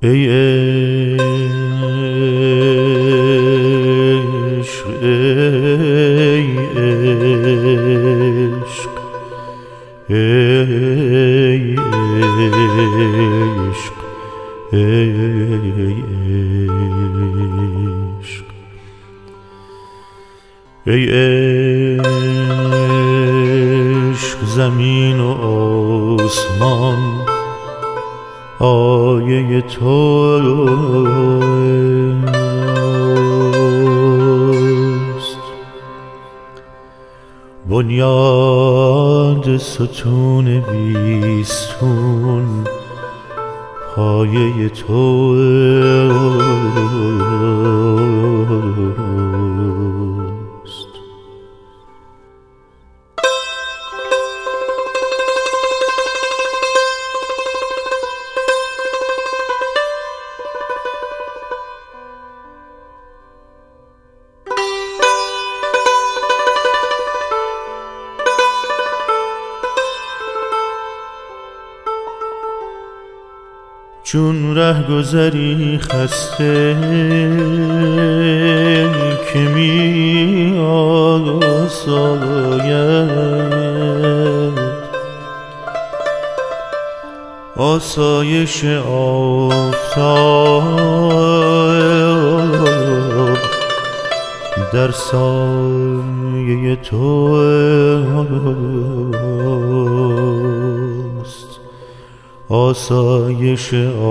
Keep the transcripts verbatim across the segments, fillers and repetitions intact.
ای عشق ای عشق ای عشق ای عشق ای عشق زمین و آسمان آیه توست، بنیاد ستون بیستون پایه توست. چون ره گذری خسته که می آساید، آسایش آفتاب در سایه توست، آسایش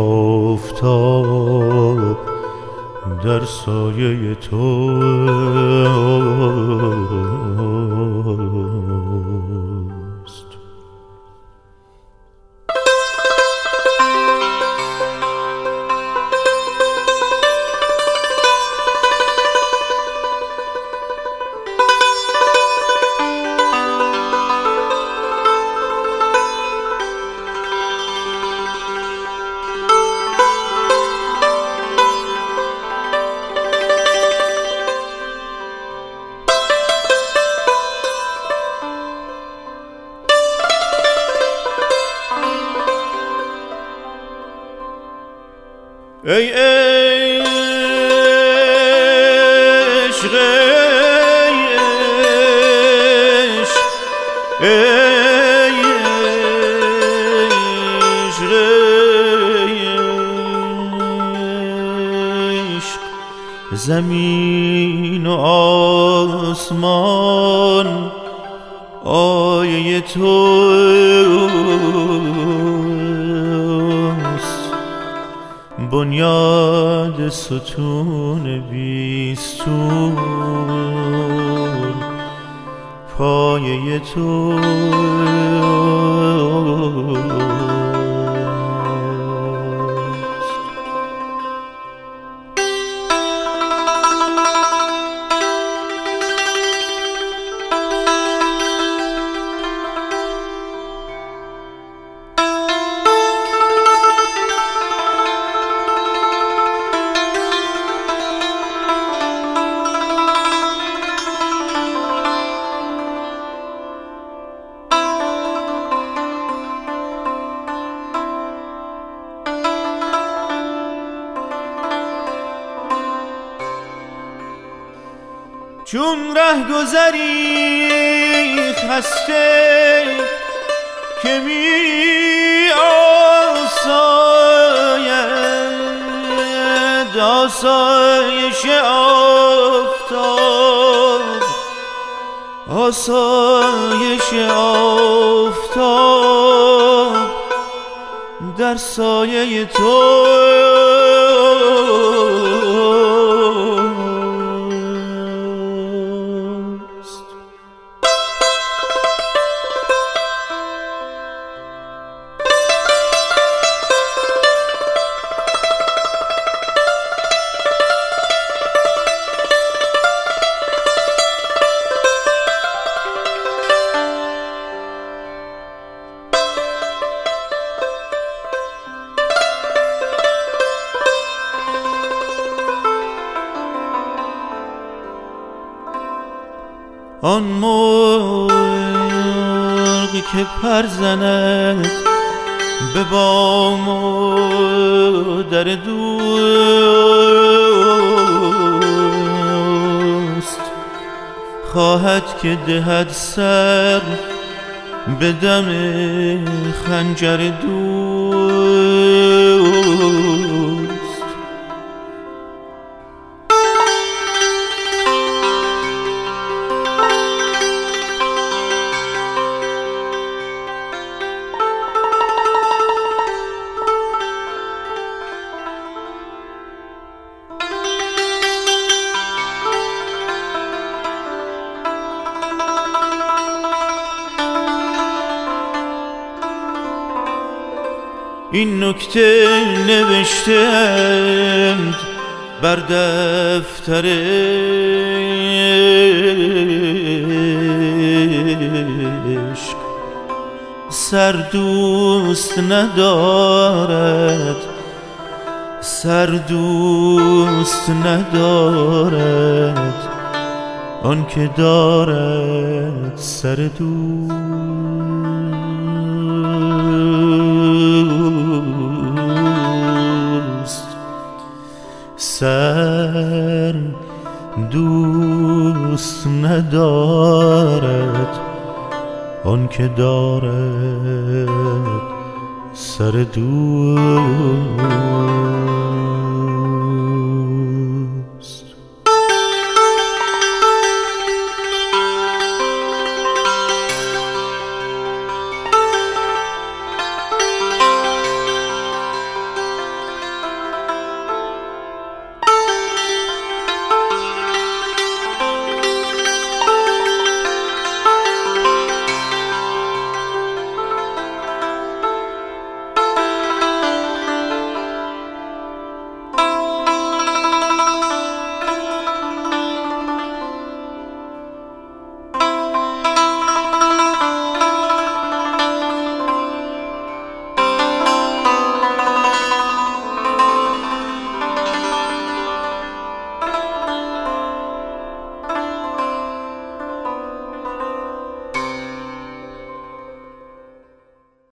آفتاب در سایه توست. ای عشق ای عشق ای عشق ای عشق زمین و آسمان آیه توست، بنیاد ستون بیستون پایه توست. چون ره گذری خسته که می آساید، آسایش آفتاب، آسایش آفتاب در سایه تو. آن مرغی که پر زند به بام و در دوست خواهد که دهد سر به دم خنجر دوست. این نکته نوشتند بر دفتر عشق، سر دوست ندارد، سر دوست ندارد آن که دارد سر دوست. سر دوست ندارد آن که دارد سر دوست.